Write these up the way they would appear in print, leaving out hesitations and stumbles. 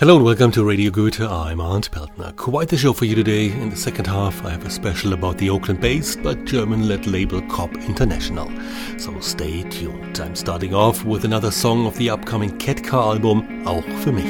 Hello and welcome to Radio Goethe. I'm Arndt Peltner. Quite the show for you today. In the second half I have a special about the Oakland-based but German-led label Cop International. So stay tuned. I'm starting off with another song of the upcoming Ketka album, Auch für mich.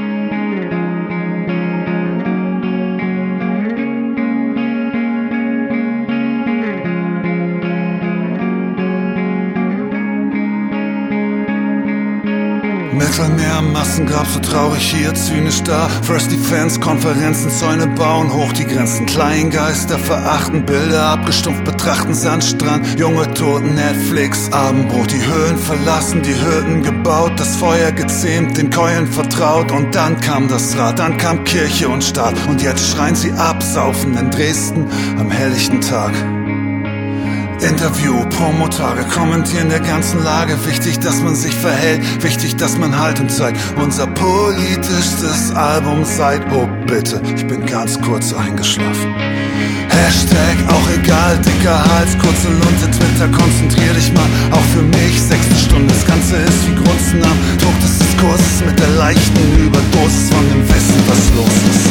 Mittelmeer, Massengrab, so traurig hier, zynisch da. First Defense, Konferenzen, Zäune bauen, hoch die Grenzen. Kleingeister verachten, Bilder abgestumpft betrachten, Sandstrand, junge Toten, Netflix, Abendbrot. Die Höhlen verlassen, die Hürden gebaut, das Feuer gezähmt, den Keulen vertraut. Und dann kam das Rad, dann kam Kirche und Staat. Und jetzt schreien sie absaufen in Dresden am helllichten Tag. Interview, Promotage, kommentieren der ganzen Lage. Wichtig, dass man sich verhält, wichtig, dass man Haltung zeigt. Unser politischstes Album seit, oh bitte, ich bin ganz kurz eingeschlafen. Hashtag, auch egal, dicker Hals, kurze Lunte, Twitter, konzentrier dich mal, auch für mich, 6. Stunde, das Ganze ist wie Grunzen am Druck des Diskurses mit der leichten Überdosis von dem Wissen, was los ist.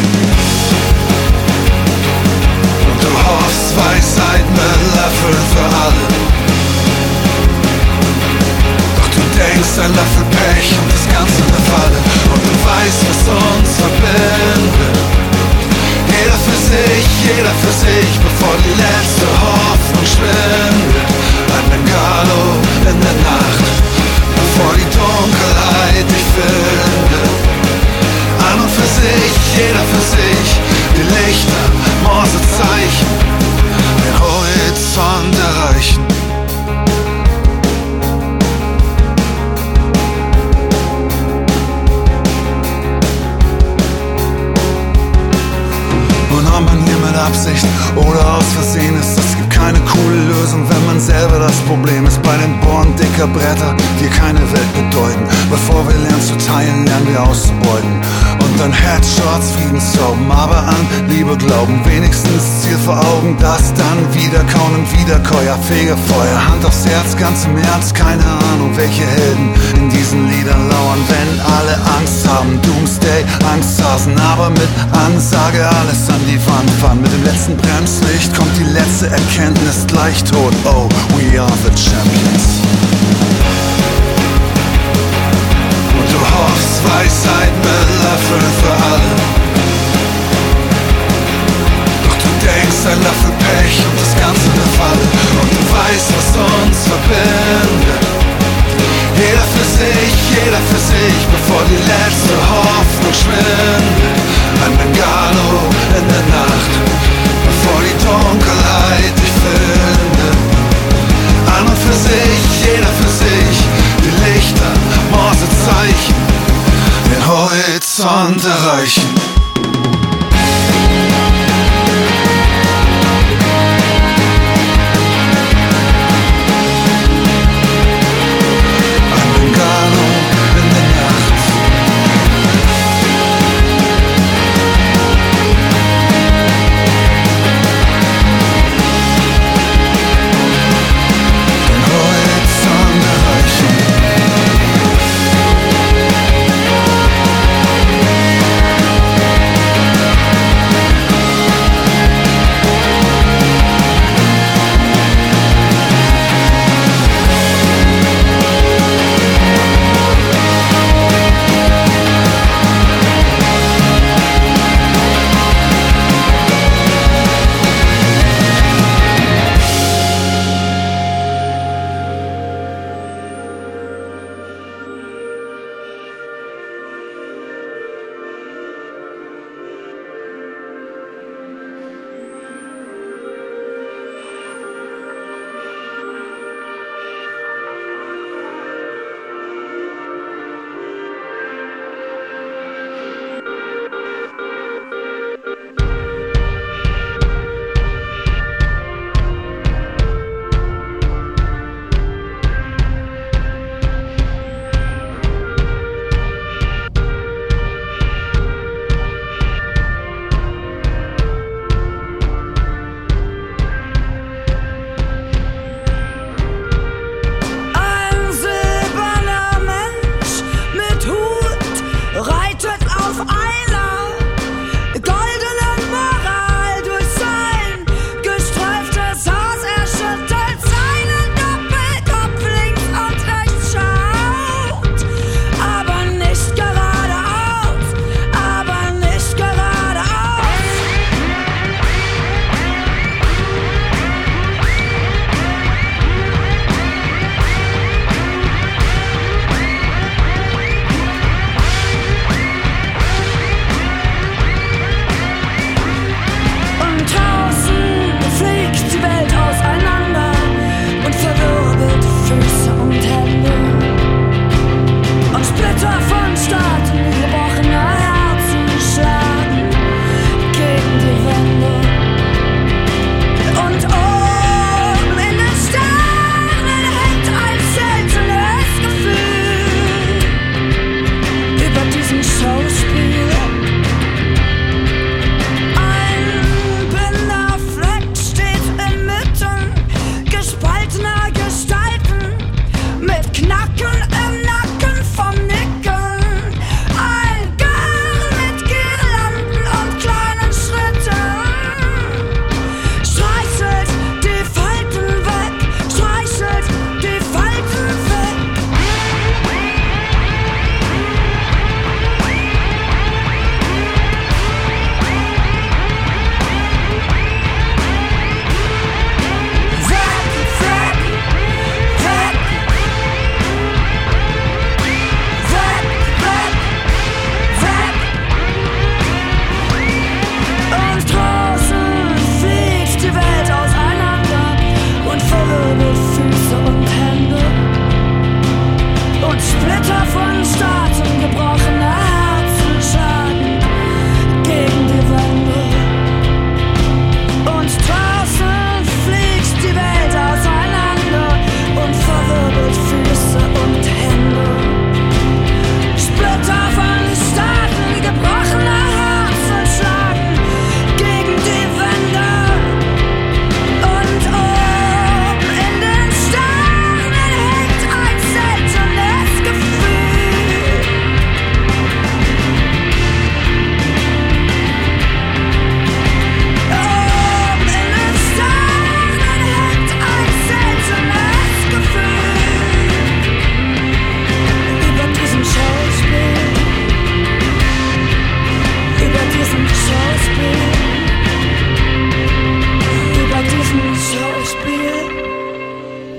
Du hoffst, Weisheit mit Löffel für alle. Doch du denkst, ein Löffel Pech und das Ganze eine Falle. Und du weißt, was uns verbindet. Jeder für sich, bevor die letzte Hoffnung schwindet. Ein Bengalo in der Nacht, bevor die Dunkelheit dich findet. An und für sich, jeder für sich, die Lichter, Morsezeichen, den Horizont erreichen. Und ob man hier mit Absicht oder aus Versehen ist, es gibt keine coole Lösung, wenn man selber das Problem ist. Bei den Bohren dicker Bretter, die keine Welt bedeuten. Bevor wir lernen zu teilen, lernen wir auszubeuten. Und dann Headshots, Friedenszauben, aber an Liebe glauben. Wenigstens Ziel vor Augen, das dann wieder kauen und Wiederkäuer, Fegefeuer, Hand aufs Herz, ganz im Ernst, keine Ahnung, welche Helden in diesen Liedern lauern. Wenn alle Angst haben, Doomsday, Angsthasen, aber mit Ansage alles an die Wand fahren. Mit dem letzten Bremslicht kommt die letzte Erkenntnis, gleich tot. Oh, we are the champions. Und du hoffst, Weisheit mit Löffeln für alle. Doch du denkst, ein Löffel Pech und das Ganze eine Falle. Und du weißt, was uns verbindet. Jeder für sich, bevor die letzte Hoffnung schwindet. Ein Bengalo in der Nacht, bevor die Dunkelheit dich findet. An und für sich, jeder für sich, die Lichter, Morsezeichen, den Horizont erreichen.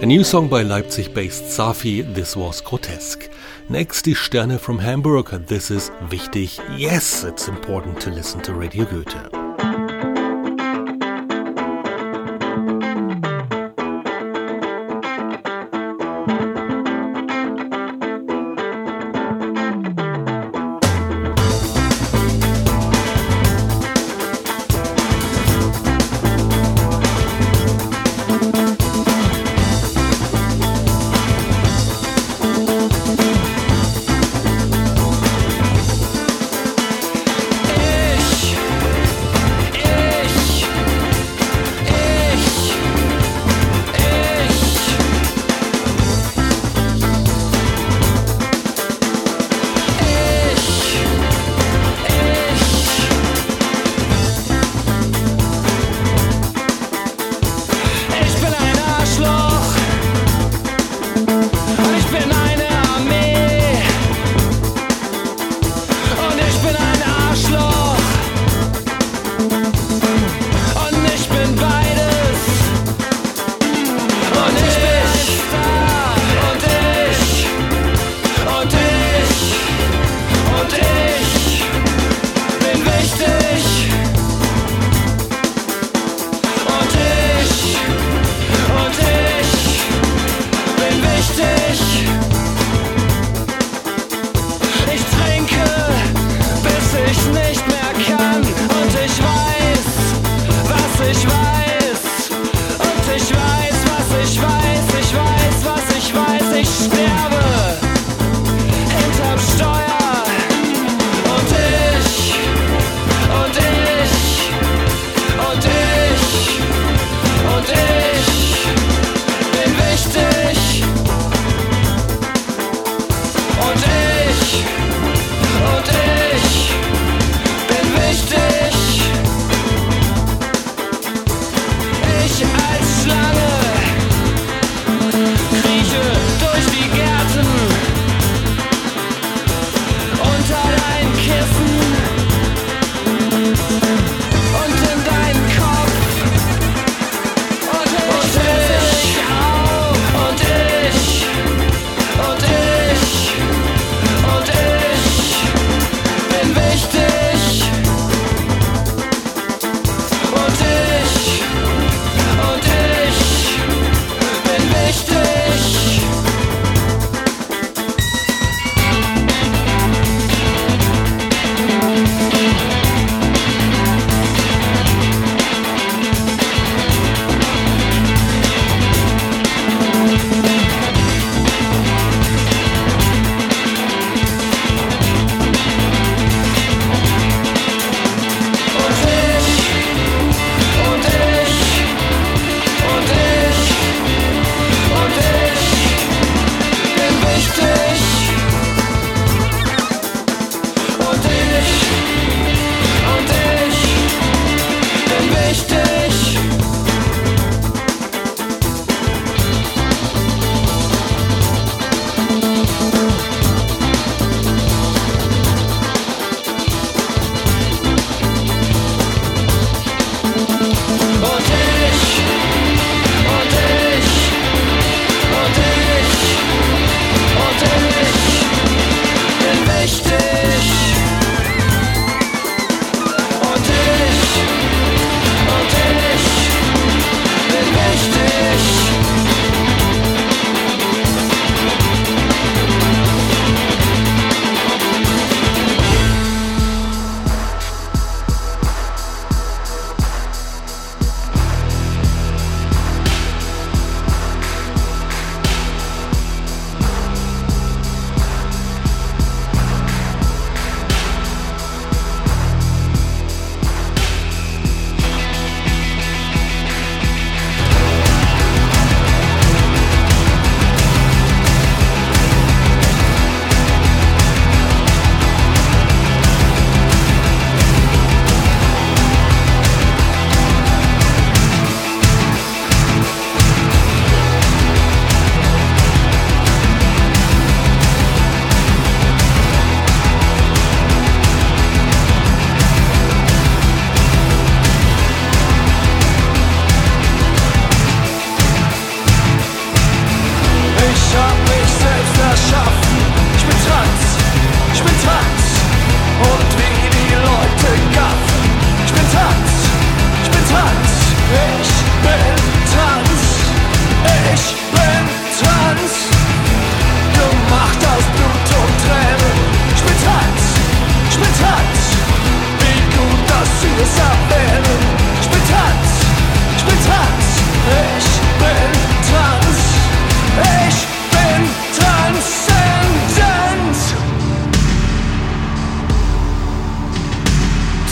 A new song by Leipzig-based Safi, This Was Grotesque. Next, die Sterne from Hamburg, This Is Wichtig. Yes, it's important to listen to Radio Goethe.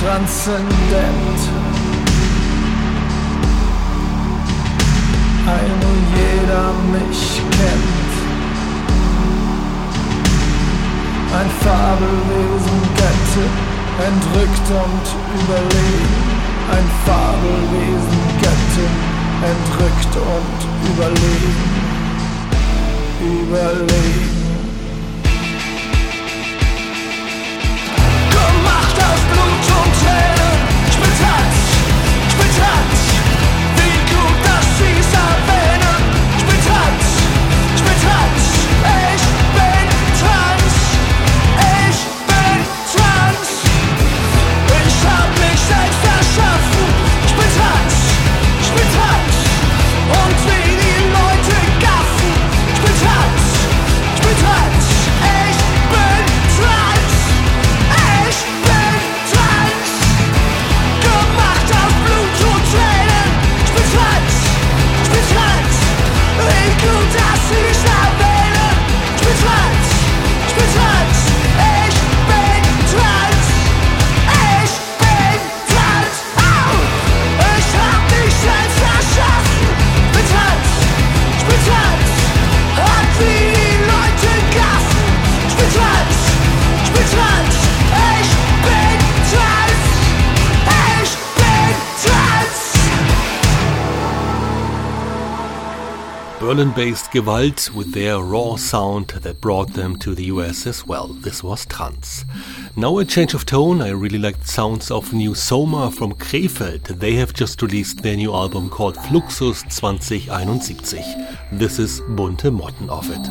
transzendent. Nur jeder mich kennt. Ein Fabelwesen gettet, entrückt und überlegen. Ein Fabelwesen gettet, entrückt und überlegen. Gemacht aus Blut und Tränen, Spitz, wie gut, dass sie's erwähnen. Spitz, ich bin trans, ich bin trans. Ich hab mich selbst erschaffen. Ich bin trans, und wie die Leute gaffen. Ich bin trans, ich bin trans. Gemacht aus Blut und Tränen. Ich bin trans, wie gut, dass sie's erwähnen. Ich bin trans, ich bin trans. Ich hab mich selbst erschaffen. Ich bin trans, und wie die Leute gaffen. Ich bin trans, ich bin trans. Berlin-based Gewalt with their raw sound that brought them to the US as well. This was Trans. Now a change of tone. I really liked the sounds of new Soma from Krefeld. They have just released their new album called Fluxus 2071. This is Bunte Motten of it.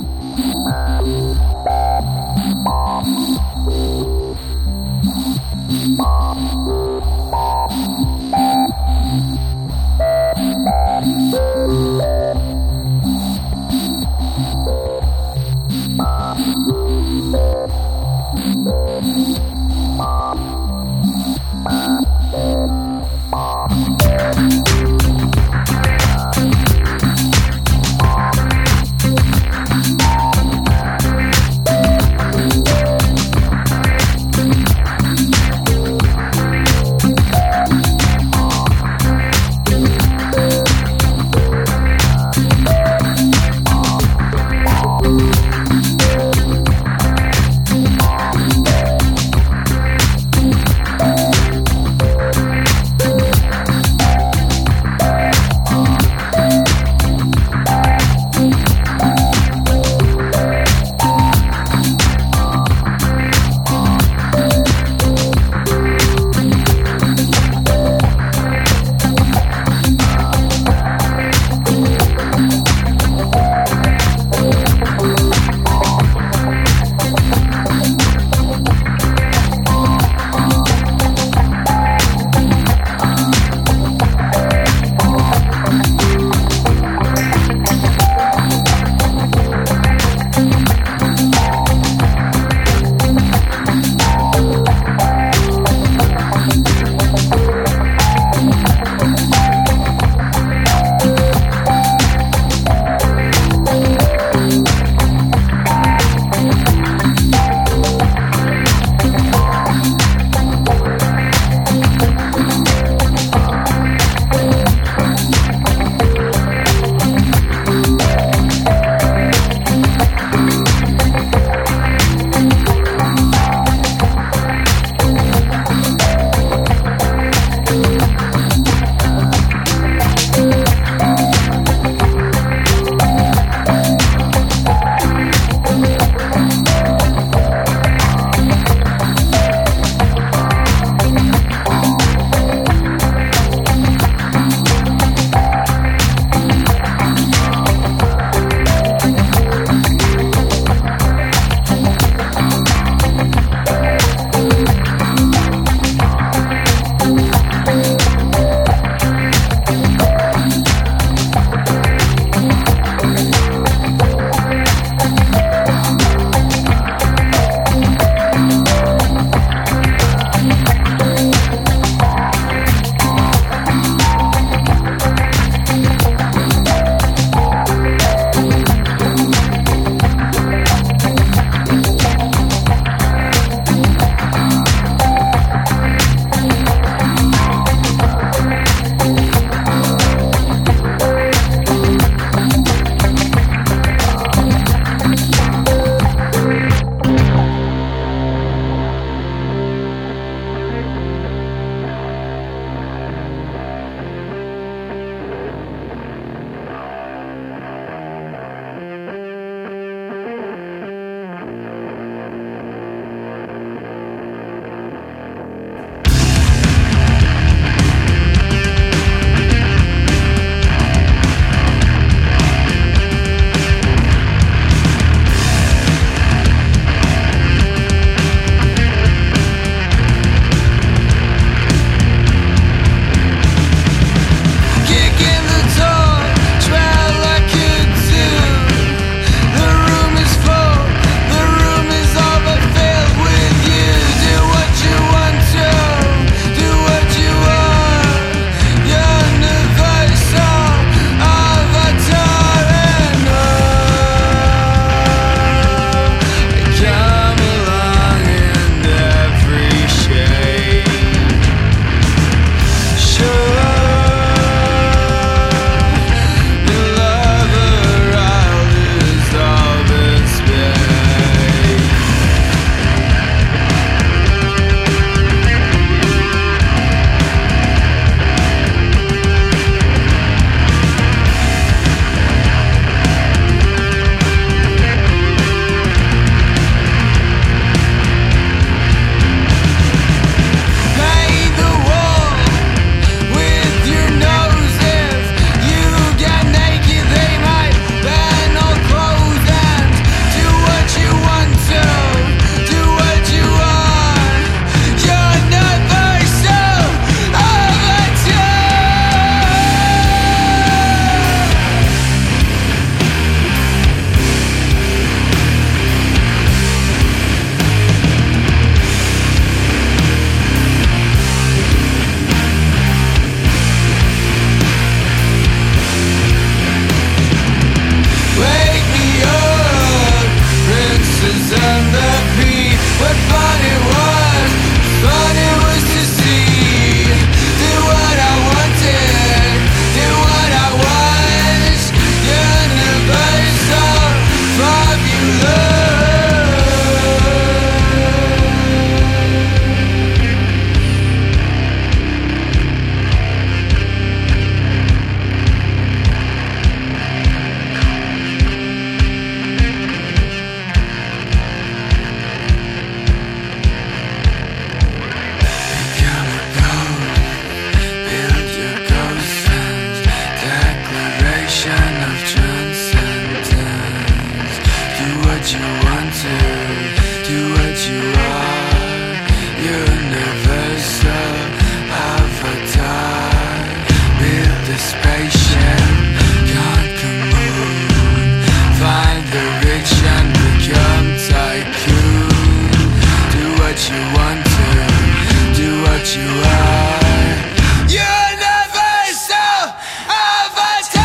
you are. You're never so avatar.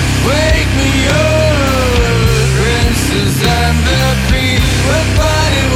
Wake me up, princes and the free. We're fighting.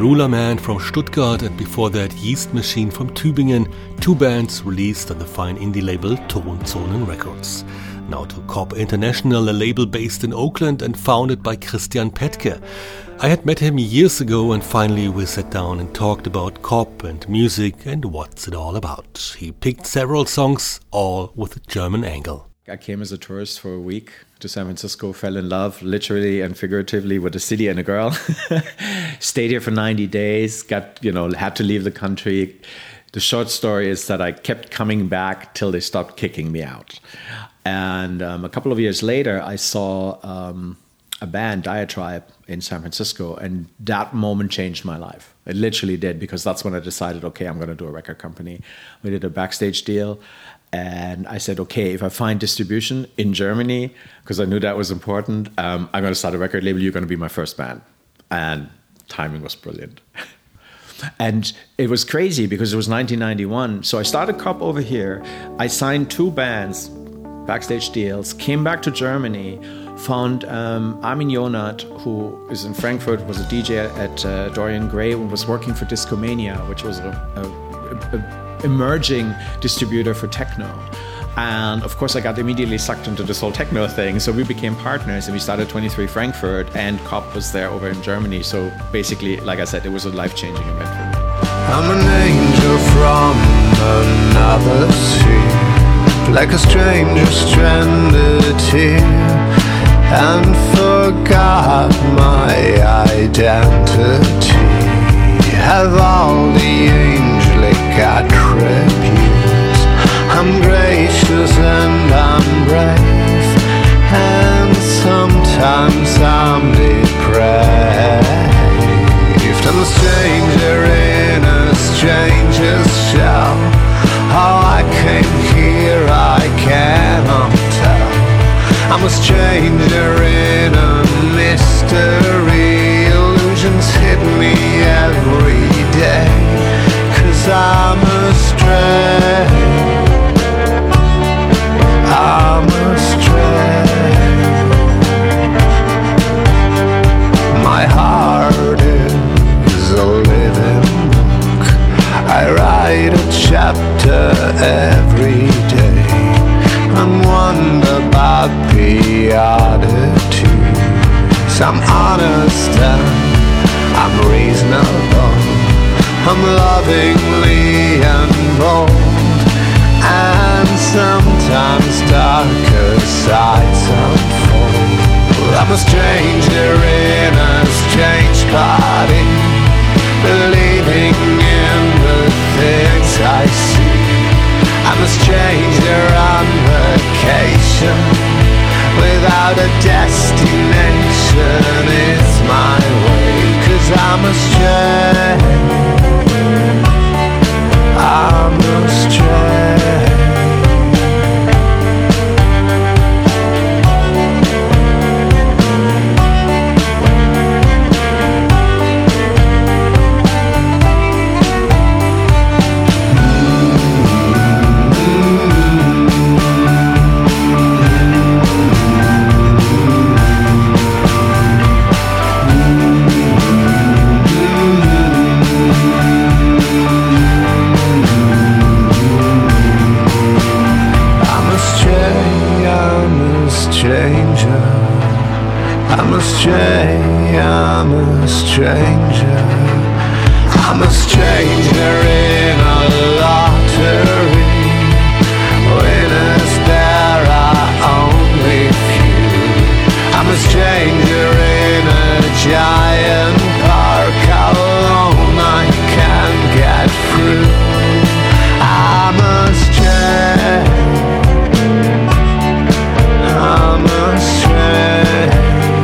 Ruler Man from Stuttgart and before that Yeast Machine from Tübingen, two bands released on the fine indie label Tonzonen Records. Now to Cobb International, a label based in Oakland and founded by Christian Petke. I had met him years ago and finally we sat down and talked about Cobb and music and what's it all about. He picked several songs, all with a German angle. I came as a tourist for a week to San Francisco, fell in love literally and figuratively with a city and a girl. Stayed here for 90 days, had to leave the country. The short story is that I kept coming back till they stopped kicking me out. And a couple of years later, I saw a band, Diatribe, in San Francisco, and that moment changed my life. It literally did, because that's when I decided, okay, I'm going to do a record company. We did a backstage deal. And I said, okay, if I find distribution in Germany, because I knew that was important, I'm going to start a record label. You're going to be my first band. And timing was brilliant. And it was crazy because it was 1991. So I started Cobb over here. I signed two bands, backstage deals, came back to Germany, found Armin Jonat, who is in Frankfurt, was a DJ at Dorian Gray and was working for Discomania, which was a emerging distributor for techno. And of course I got immediately sucked into this whole techno thing, so we became partners and we started 23 Frankfurt, and Cobb was there over in Germany. So basically, like I said, it was a life-changing event for me. I'm an angel from another sea, like a stranger stranded here, and forgot my identity. Have all the angelic attributes. I'm gracious and I'm brave, and sometimes I'm depraved. I'm a stranger in a stranger's shell. How I came here I cannot tell. I'm a stranger in a mystery. Illusions hit me every day, 'cause I'm astray. I'm astray. My heart is a living book. I write a chapter every day and wonder about the attitudes. I'm honest and I'm reasonable. I'm lovingly and bold, and sometimes darker sides unfold. I'm a stranger in a strange party, believing in the things I see. I'm a stranger on vacation, without a destination. It's my way, 'cause I'm astray. I'm astray. I'm a stranger. I'm a stranger in a lottery. Winners there are only few. I'm a stranger in a giant park. How alone I can get through. I'm a stranger. I'm a stranger.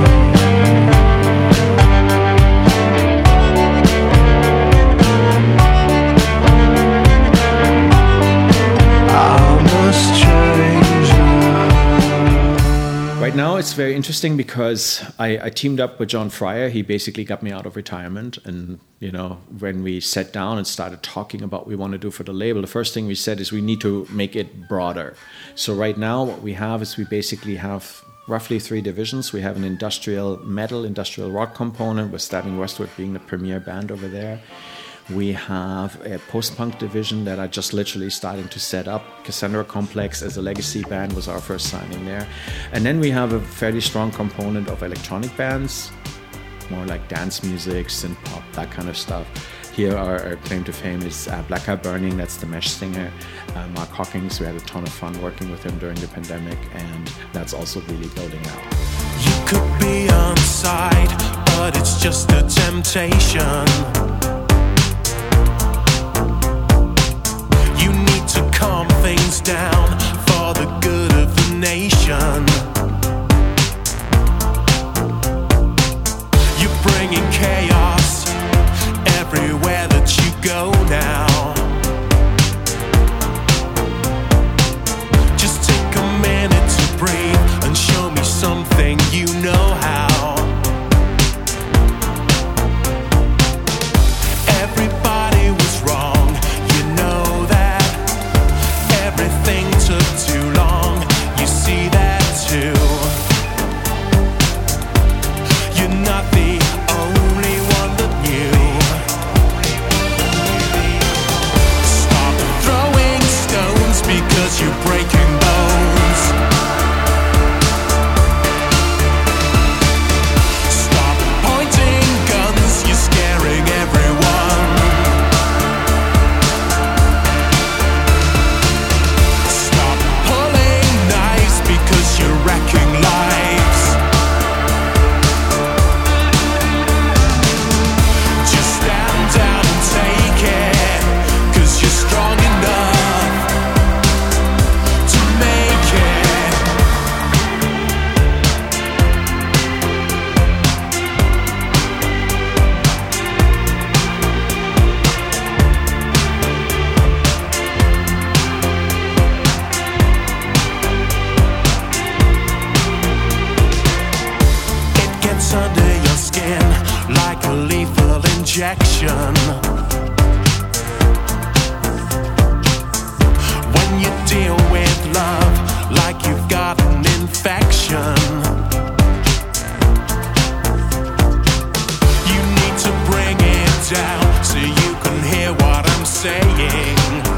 Right now it's very interesting because I teamed up with John Fryer. He basically got me out of retirement, and when we sat down and started talking about what we want to do for the label, the first thing we said is we need to make it broader. So right now what we have is we basically have roughly 3 divisions. We have an industrial metal, industrial rock component, with Stabbing Westward being the premier band over there. We have a post-punk division that are just literally starting to set up. Cassandra Complex as a legacy band was our first signing there. And then we have a fairly strong component of electronic bands, more like dance music, synth pop, that kind of stuff. Here our claim to fame is Black Eye Burning, that's the Mesh singer. Mark Hawkins, we had a ton of fun working with him during the pandemic, and that's also really building out. You could be on side, but it's just a temptation. You need to calm things down for the good of the nation. You're bringing chaos everywhere that you go now. Just take a minute to breathe and show me something you know how. Everybody was wrong, you know that. Everything took too long, you see that too. You're not the only one that knew. Stop throwing stones because you're breaking bones. Stop pointing guns, you're scaring everyone. Stop pulling knives because you're wrecking lives. Just stand down and take it, 'cause you're strong enough to make it. It gets under your skin like a lethal injection. When you deal with love like you've got an infection. You need to bring it down so you can hear what I'm saying.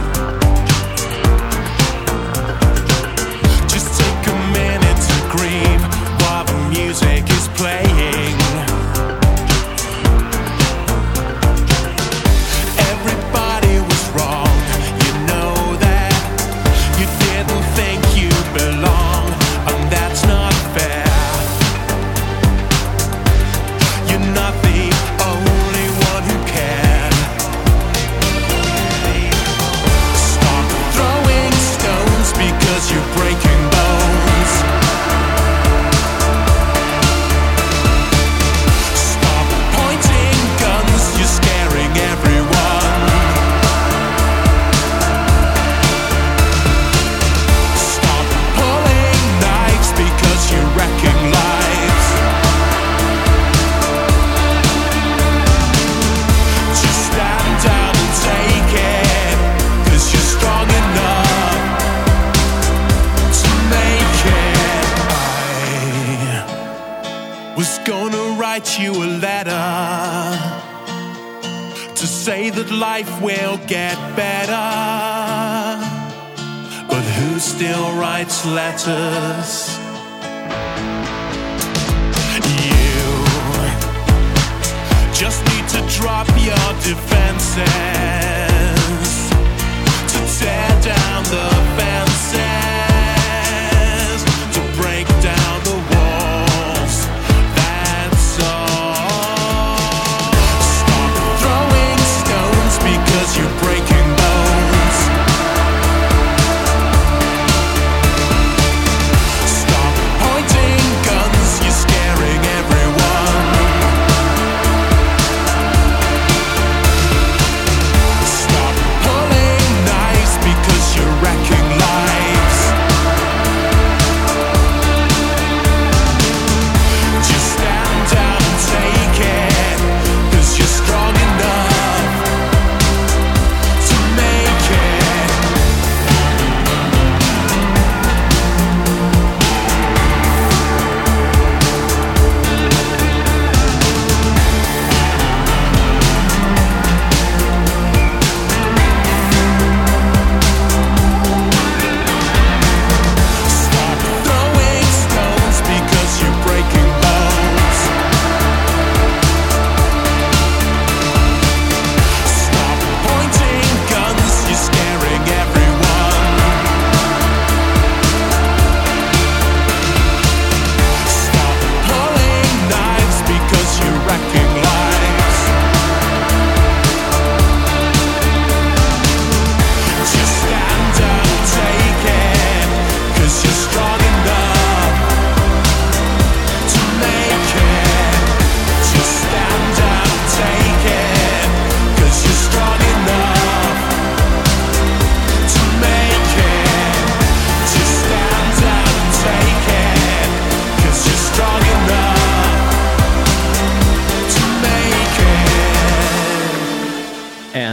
Just take a minute to grieve while the music is playing. Everybody was wrong, you know that. You didn't think you belong, and that's not fair. You're not the only one who cared. Stop throwing stones because you're breaking bones. Stop pointing guns, you're scaring everyone. Stop pulling knives because you're wrecking lives. Just stand down and take it, 'cause you're strong enough to make it. I was gonna write you a letter to say that life will get better. But who still writes letters? You just need to drop your defenses to tear down the fences, to break down the walls. That's all. Stop throwing stones because you're breaking bones. Stop pointing guns, you're scaring everyone.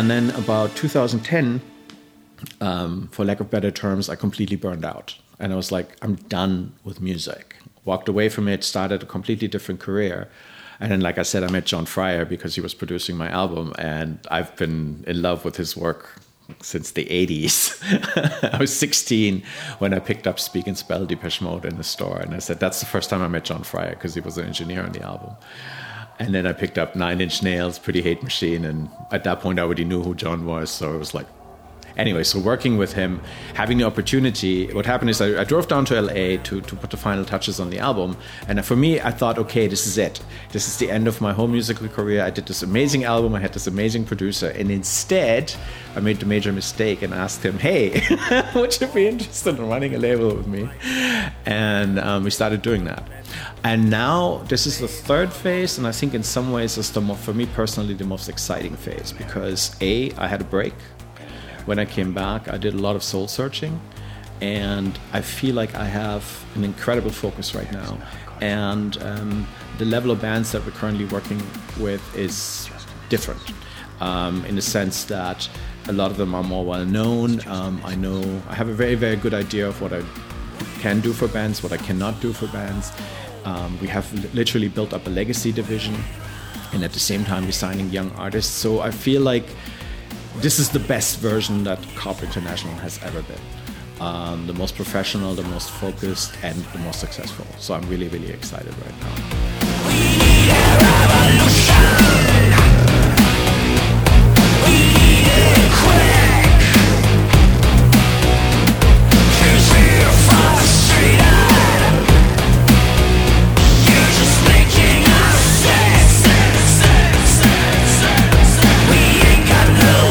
And then about 2010, for lack of better terms, I completely burned out. And I was like, I'm done with music. Walked away from it, started a completely different career. And then, like I said, I met John Fryer because he was producing my album. And I've been in love with his work since the 80s. I was 16 when I picked up Speak and Spell Depeche Mode in the store. And I said, that's the first time I met John Fryer because he was an engineer on the album. And then I picked up Nine Inch Nails, Pretty Hate Machine. And at that point, I already knew who John was. So it was like, anyway, so working with him, having the opportunity, what happened is I drove down to LA to put the final touches on the album. And for me, I thought, okay, this is it. This is the end of my whole musical career. I did this amazing album. I had this amazing producer. And instead, I made the major mistake and asked him, hey, would you be interested in running a label with me? And we started doing that. And now this is the third phase. And I think in some ways, it's for me personally, the most exciting phase. Because I had a break. When I came back, I did a lot of soul searching, and I feel like I have an incredible focus right now. And the level of bands that we're currently working with is different in the sense that a lot of them are more well known. I have a very, very good idea of what I can do for bands, what I cannot do for bands. We have literally built up a legacy division, and at the same time, we're signing young artists. So I feel like this is the best version that Cop International has ever been. The most professional, the most focused, and the most successful. So I'm really, really excited right now. We need a revolution. We need it quick. Cause we're frustrated. You're just making us sick. We ain't got no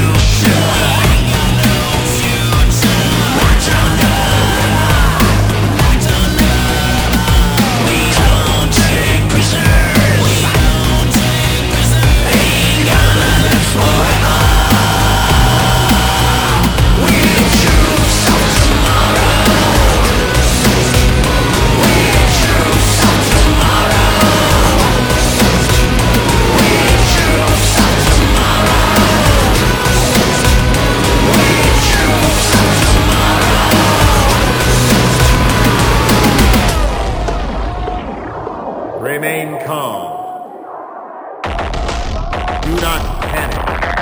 Remain calm. Do not panic.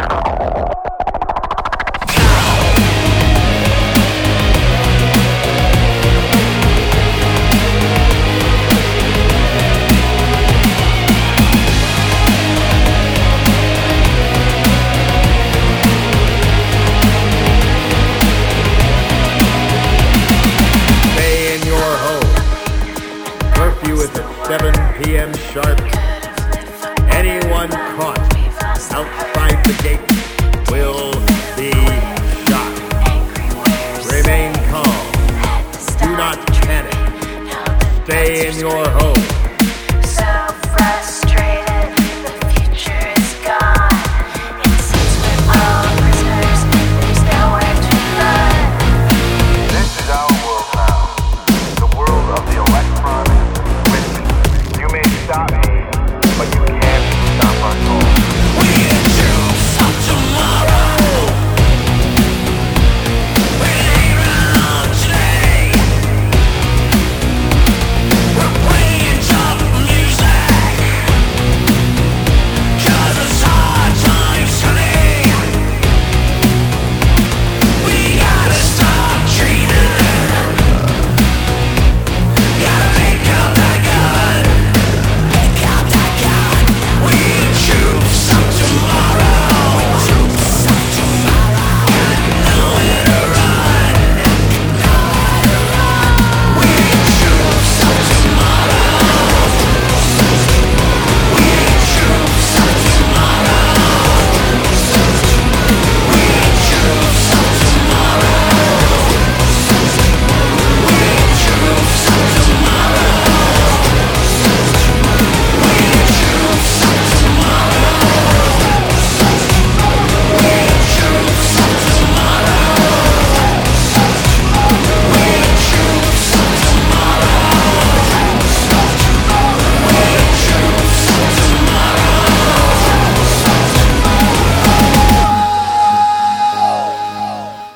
Stay in your home. Curfew is at 7 p.m. sharp. Anyone caught outside the gate will be shot. Remain calm. Do not panic. Stay in your home. So frustrated, the future is gone. It seems we're all prisoners, there's nowhere to run. This is our world now. The world of the electronic witness. You may stop me, but you can't stop us all. We choose of tomorrow. We ain't around today. We're playing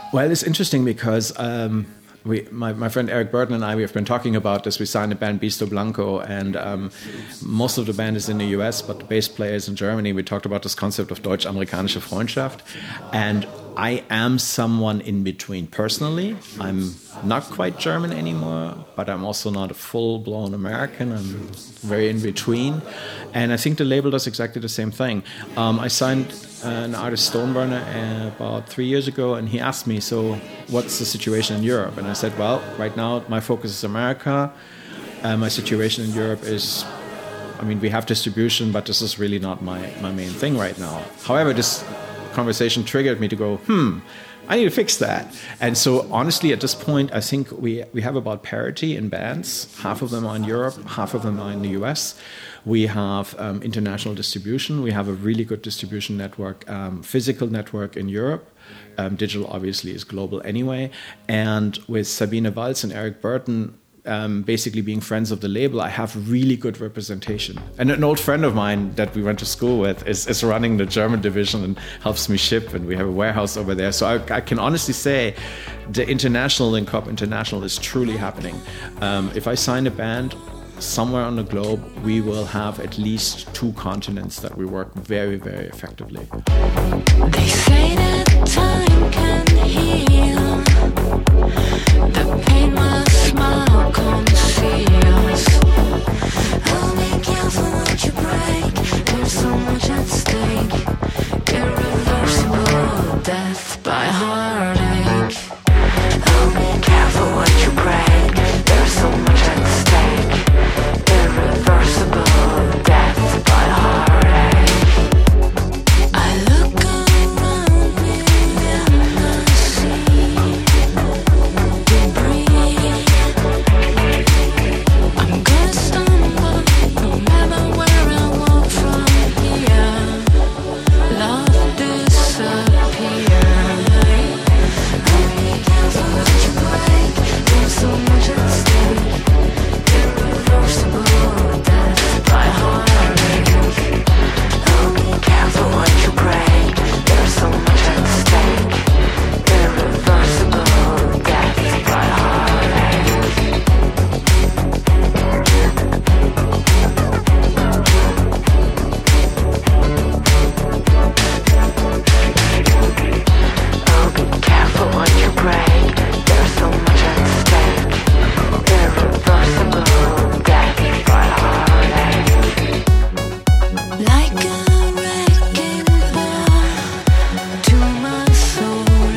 Well, it's interesting because my friend Eric Burton and I, we have been talking about this. We signed a band, Bisto Blanco, and most of the band is in the US, but the bass player is in Germany. We talked about this concept of Deutsch-Amerikanische Freundschaft. And I am someone in between personally. I'm not quite German anymore, but I'm also not a full-blown American. I'm very in between. And I think the label does exactly the same thing. I signed an artist, Stoneburner, about 3 years ago, and he asked me, so what's the situation in Europe? And I said, well, right now my focus is America. My situation in Europe is, I mean, we have distribution, but this is really not my main thing right now. However, this conversation triggered me to go, I need to fix that. And so honestly, at this point, I think we have about parity in bands. Half of them are in Europe, half of them are in the US. We have international distribution. We have a really good distribution network, physical network in Europe. Digital obviously is global anyway. And with Sabine Walz and Eric Burton, basically being friends of the label, I have really good representation. And an old friend of mine that we went to school with is running the German division and helps me ship, and we have a warehouse over there. So I can honestly say the international Link Up International is truly happening. If I sign a band somewhere on the globe, we will have at least 2 continents that we work very, very effectively. They say that time can heal the pain my smile conceals. Oh, be careful what you break. There's so much at stake. Irreversible death by heartache. Oh, be careful what you break. There's so much at stake. Irreversible death by heartache. I look around me and I see debris. I'm gonna stumble no matter where I walk from here. Love disappears. Oh, be careful what you break. There's so much at stake. Irreversible death by heartache. Oh, be careful what you break. There's so much at stake. Irreversible death by heartache. Oh, be careful what you break. There's so much at stake. Irreversible death by heartache. Like a wrecking ball to my soul.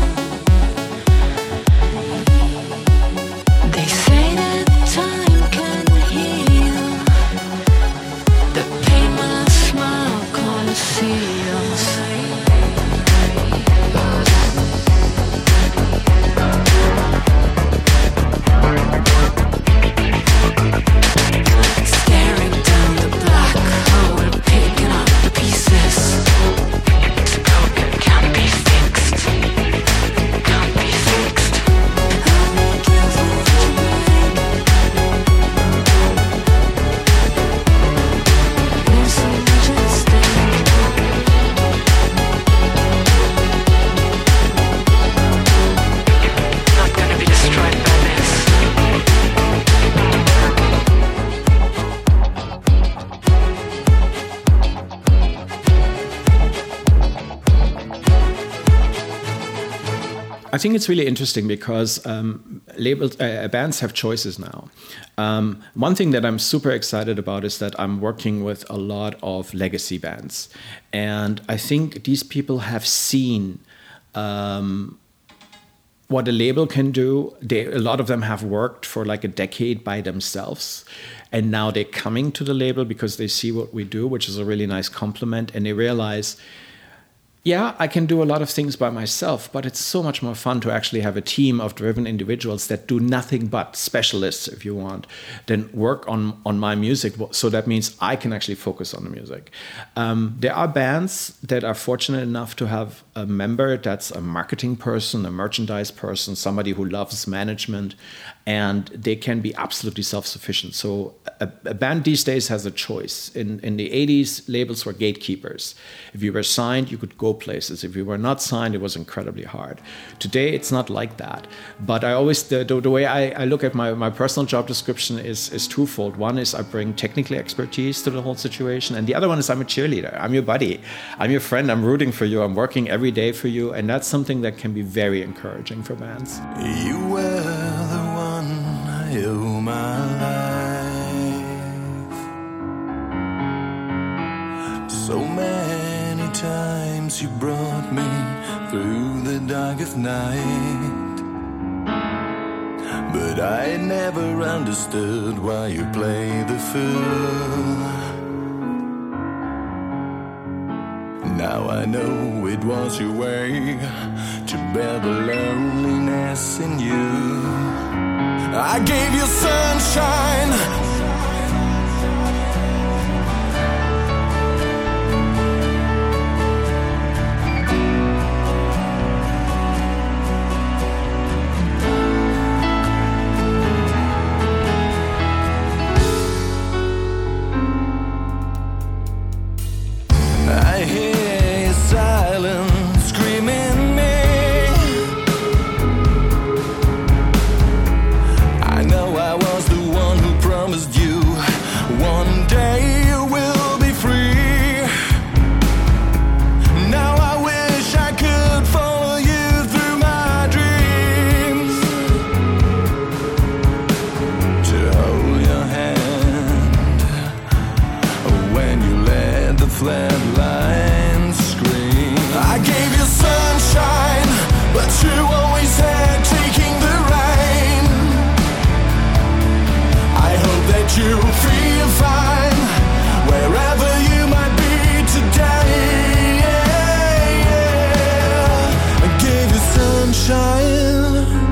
They say that time can heal the pain my smile conceals. Staring down the black hole, picking up the pieces. It's broken, can't be fixed. Can't be fixed. Oh, be careful what you break. There's so much at stake. Not gonna be destroyed by this. I think it's really interesting because bands have choices now. One thing that I'm super excited about is that I'm working with a lot of legacy bands. And I think these people have seen what a label can do. A lot of them have worked for like a decade by themselves. And now they're coming to the label because they see what we do, which is a really nice compliment. And they realize, yeah, I can do a lot of things by myself, but it's so much more fun to actually have a team of driven individuals that do nothing but specialists, if you want, then work on my music. So that means I can actually focus on the music. There are bands that are fortunate enough to have a member that's a marketing person, a merchandise person, somebody who loves management, and they can be absolutely self-sufficient. So a band these days has a choice. In the 80s, labels were gatekeepers. If you were signed, you could go go places. If we were not signed, it was incredibly hard. Today, it's not like that. But I always, the way I look at my personal job description is twofold. One is I bring technical expertise to the whole situation. And the other one is I'm a cheerleader. I'm your buddy. I'm your friend. I'm rooting for you. I'm working every day for you. And that's something that can be very encouraging for bands. You were the one I owe my life. So many times you brought me through the darkest night, but I never understood why you play the fool. Now I know it was your way to bear the loneliness in you. I gave you sunshine. I hear your silence screaming me. I know I was the one who promised you one day you will be free. Now I wish I could follow you through my dreams, to hold your hand when you let the flatline scream. I gave you sunshine, but you always had taking the rain. I hope that you feel fine wherever you might be today. I gave you sunshine.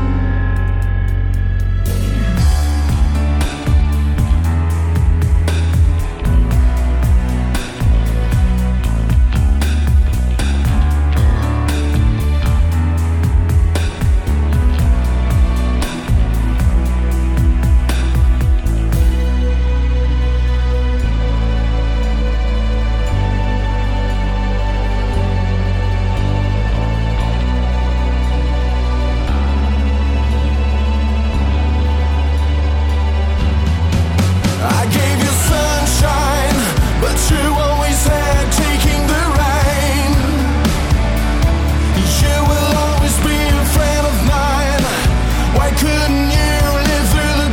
I gave you sunshine, but you always had taking the rain. You will always be a friend of mine. Why couldn't you live through the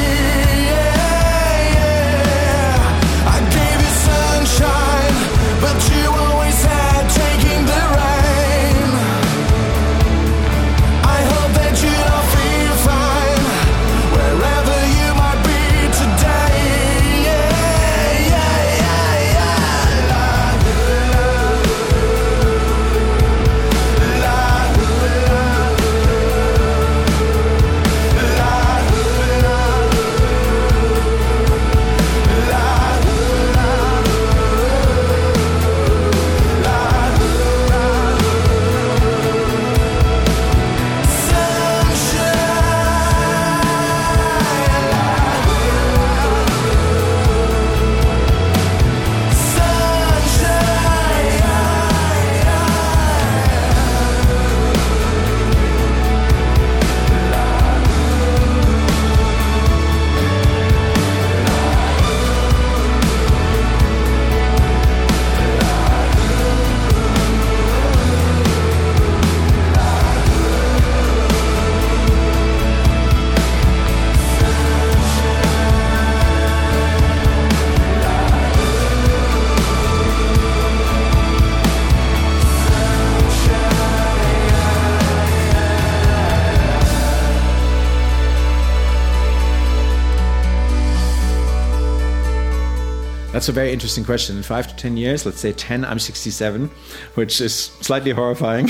pain? I gave you sunshine, but you always had taking the rain. I hope that you don't feel fine wherever you might be today. That's a very interesting question. In 5 to 10 years, let's say 10, I'm 67, which is slightly horrifying.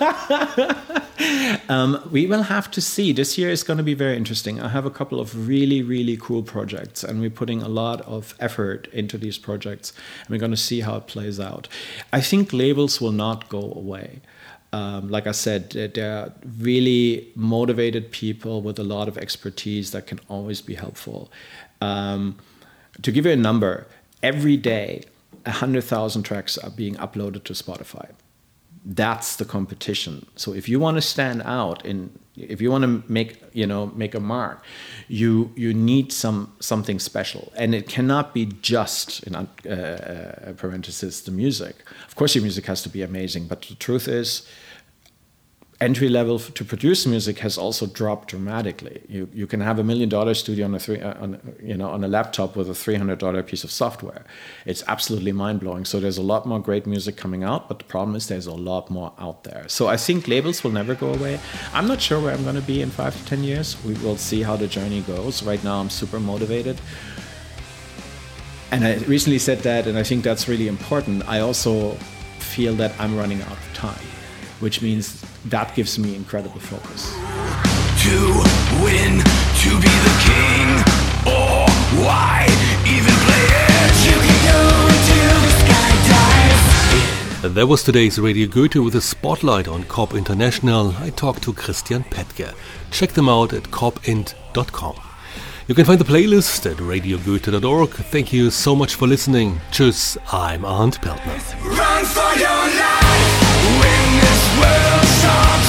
We will have to see. This year is going to be very interesting. I have a couple of really, really cool projects, and we're putting a lot of effort into these projects, and we're going to see how it plays out. I think labels will not go away. Like I said, they're really motivated people with a lot of expertise that can always be helpful. To give you a number, every day, 100,000 tracks are being uploaded to Spotify. That's the competition. So if you want to stand out, if you want to make a mark, you need something special, and it cannot be just in parenthesis the music. Of course, your music has to be amazing, but the truth is, entry level to produce music has also dropped dramatically. You can have $1 million studio on a laptop with a $300 piece of software. It's absolutely mind blowing. So there's a lot more great music coming out, but the problem is there's a lot more out there. So I think labels will never go away. I'm not sure where I'm going to be in 5 to 10 years. We will see how the journey goes. Right now, I'm super motivated. And I recently said that, and I think that's really important. I also feel that I'm running out of time, which means that gives me incredible focus. To win, to be the king, or why even play it? You can go until the sky dies. And that was today's Radio Goethe with a spotlight on Cobb International. I talked to Christian Petke. Check them out at cobbint.com. You can find the playlist at radiogoethe.org. Thank you so much for listening. Tschüss, I'm Arndt Peltner. Run for your life when this world stops.